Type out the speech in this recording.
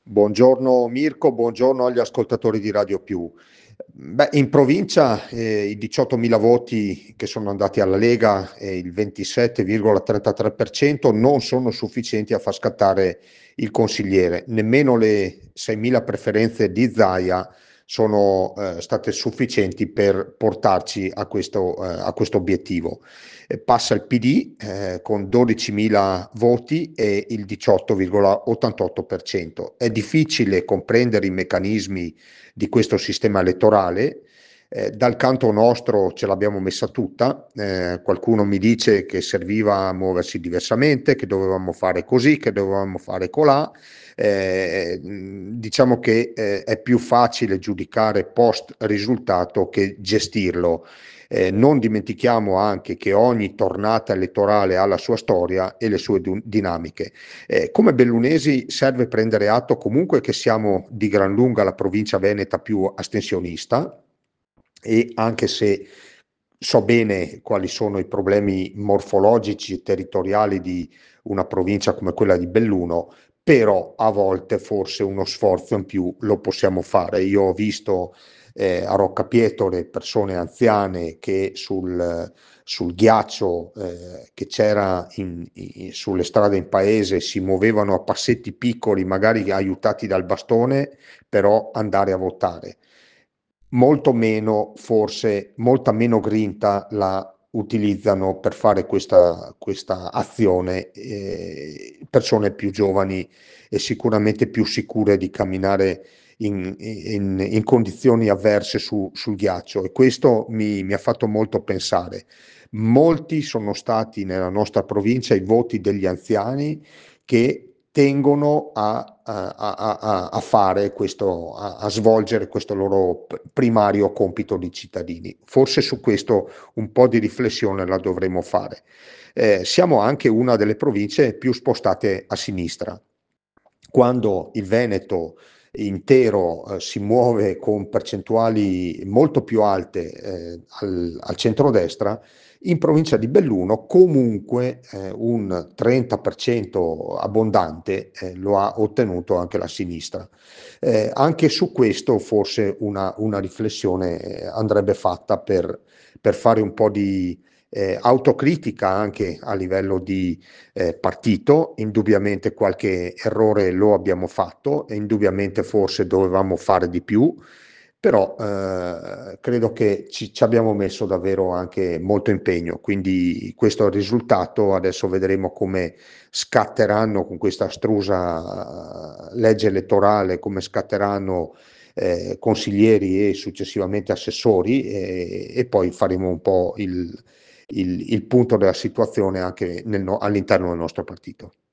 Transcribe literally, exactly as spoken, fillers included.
Buongiorno Mirko, buongiorno agli ascoltatori di Radio Più. Beh, in provincia eh, i diciottomila voti che sono andati alla Lega e il ventisette virgola trentatré per cento non sono sufficienti a far scattare il consigliere, nemmeno le seimila preferenze di Zaia sono eh, state sufficienti per portarci a questo, eh, a questo obiettivo. Eh, passa il P D eh, con dodicimila voti e il diciotto virgola ottantotto per cento. È difficile comprendere i meccanismi di questo sistema elettorale. Eh, dal canto nostro ce l'abbiamo messa tutta, eh, qualcuno mi dice che serviva muoversi diversamente, che dovevamo fare così, che dovevamo fare colà. Eh, diciamo che eh, è più facile giudicare post risultato che gestirlo. Eh, non dimentichiamo anche che ogni tornata elettorale ha la sua storia e le sue du- dinamiche. Eh, come bellunesi serve prendere atto comunque che siamo di gran lunga la provincia veneta più astensionista, e anche se so bene quali sono i problemi morfologici e territoriali di una provincia come quella di Belluno, però a volte forse uno sforzo in più lo possiamo fare. Io ho visto eh, a Roccapietore persone anziane che sul, sul ghiaccio eh, che c'era in, in, sulle strade in paese si muovevano a passetti piccoli, magari aiutati dal bastone, però andare a votare. Molto meno, forse, molta meno grinta la utilizzano per fare questa, questa azione eh, persone più giovani e sicuramente più sicure di camminare in, in, in condizioni avverse su, sul ghiaccio, e questo mi, mi ha fatto molto pensare. Molti sono stati nella nostra provincia i voti degli anziani che tengono a, a, a, a, a fare questo, a, a svolgere questo loro primario compito di cittadini. Forse su questo un po' di riflessione la dovremo fare. Eh, siamo anche una delle province più spostate a sinistra. Quando il Veneto intero eh, si muove con percentuali molto più alte eh, al, al centrodestra, in provincia di Belluno comunque eh, un trenta per cento abbondante eh, lo ha ottenuto anche la sinistra. Eh, anche su questo forse una, una riflessione eh, andrebbe fatta per, per fare un po' di eh, autocritica anche a livello di eh, partito. Indubbiamente qualche errore lo abbiamo fatto e indubbiamente forse dovevamo fare di più, però eh, credo che ci, ci abbiamo messo davvero anche molto impegno, quindi questo è il risultato. Adesso vedremo come scatteranno con questa astrusa eh, legge elettorale, come scatteranno eh, consiglieri e successivamente assessori, e, e poi faremo un po' il, il, il punto della situazione anche nel, all'interno del nostro partito.